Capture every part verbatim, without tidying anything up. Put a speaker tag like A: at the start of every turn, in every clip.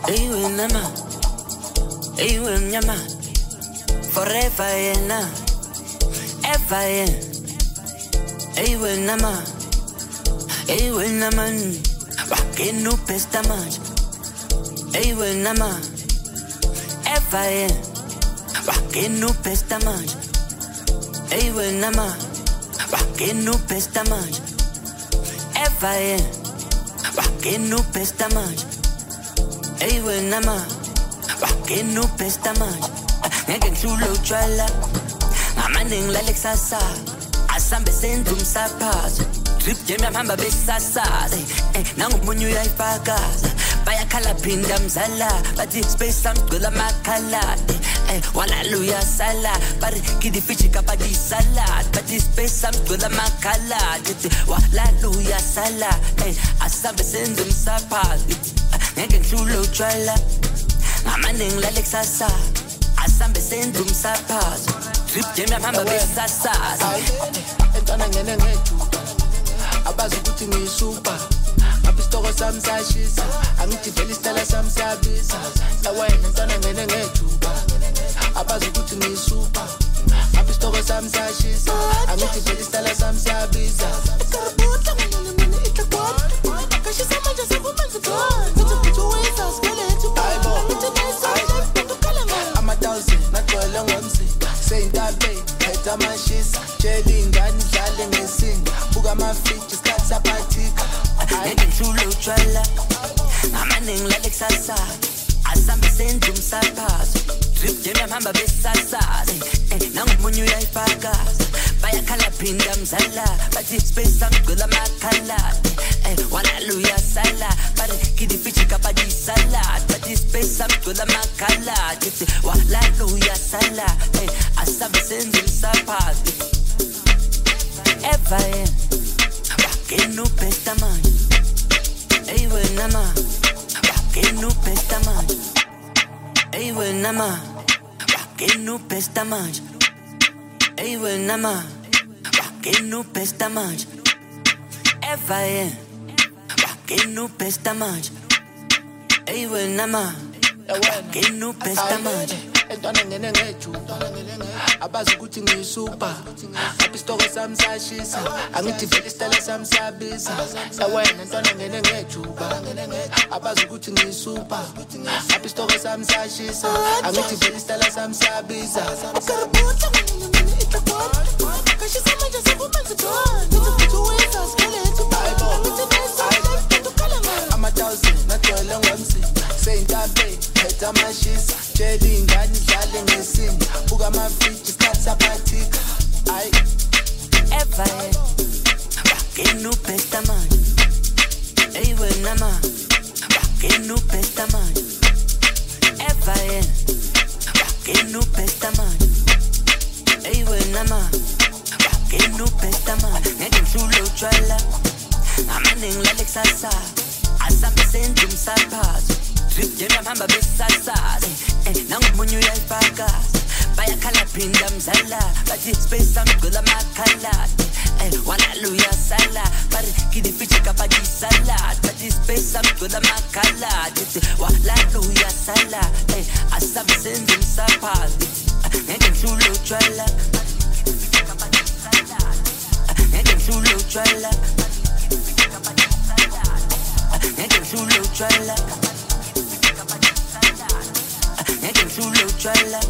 A: Ewe nama, ewe nyama, forever yena, ever yen. Ewe nama, ewe naman, wakenu pesta maj. Ewe nama, ever yen, wakenu pesta maj. Ewe nama, wakenu pesta maj. Ever yen, wakenu pesta maj. Ewe nama, wakenu pesta maj. Ngeke ngihlulo utshwala, ngamaningi lale kusasa. Asambe senza umsaphazo, drip jam yamhamba besasaza. Eh, nangomunye uyayifakaza, bayakhala phinda mzala. Bathi space samgcwela amakhala. Eh, walala uyasala, bari kidi fichi kapadi salad. Bathi space samgcwela amakhala. Walala uyasala, eh, asambe senza umsaphazo. Ngeke ngihlulo utshwala, ngamaningi lale kusasa. Asambe senza umsaphazo, drip jam yamhamba besasaza.
B: Entwana ngene ngejuba, abazi ukuthi ngiyisupa. Ngapha isitoko sami sashisa, angithi vele isitala sami siyabisa. Yawena entwana ngene ngejuba, abazi ukuthi ngiyisupa. Ngapha isitoko sami sashisa, angithi vele isitala sami siyabisa. Ikarabutla ngene mini itlakwa, kashisa manje sekumanzi gone. Ngithi ngithi weza sibele ejuba, ngithi nayisa left ukukhala ngene. Ama thousand nagcwele ngomsi, seyintabe phetha amashisa. Jelly ingane idlale ngesinga, buka ama-feature isikhathi saphathika.
A: Ngeke ngihlulo utshwala, ngamaningi lale kusasa. Asambe senza umsaphazo, drip jam yamhamba besasaza. Eh, nangomunye uyayifakaza, bayakhala phinda mzala. Bathi space samgcwela amakhala. Eh, walala uyasala, bari kidi fichi kapadi salad. Bathi space samgcwela amakhala. Walala uyasala, eh, asambe senza umsaphazo. Ever yen, wakenu pesta man. Ewe nama, wakenu pesta man. Ewe nama, wakenu pesta man. Ewe nama, wakenu pesta man. Ever yen, wakenu pesta man. Ewe nama, wakenu pesta man.
B: Entwana ngene ngejuba, abazi ukuthi ngiyisupa. Ngapha isitoko sami sashisa, angithi vele isitala sami siyabisa. Yawena entwana ngene ngejuba, abazi ukuthi ngiyisupa. Ngapha isitoko sami sashisa, angithi vele isitala sami siyabisa. Ikarabutla ngene mini itlakwa, kashisa manje sekumanzi gone. Ngithi ngithi weza sibele ejuba, ngithi nayisa left ukukhala ngene. Ama thousand nagcwele ngomsi, seyintabe phetha amashisa. Jelly ingane idlale ngesinga, buka ama-feature isikhathi saphathika. Ayi
A: ever yen, wakenu pesta man. Ewe nama, wakenu pesta man. Ever yen, wakenu pesta man. Ewe nama, wakenu pesta man. Ngeke ngihlulo utshwala, ngamaningi lale kusasa. Asambe senza umsaphazo, drip jam yamhamba besasaza. Eh, nangomunye uyayifakaza, bayakhala phinda mzala. Bathi space samgcwela amakhala. Eh, walala uyasala, bari kidi fichi kapadi salad. Bathi space samgcwela amakhala. Walala uyasala, eh, asambe senza umsaphazo. Ngeke ngihlulo utshwala, ngeke ngihlulo utshwala, ngeke ngihlulo utshwala. Ngeke ngihlulo utshwala,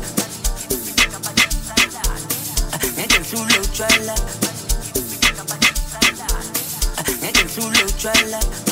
A: ngeke ngihlulo utshwala, ngeke ngihlulo utshwala.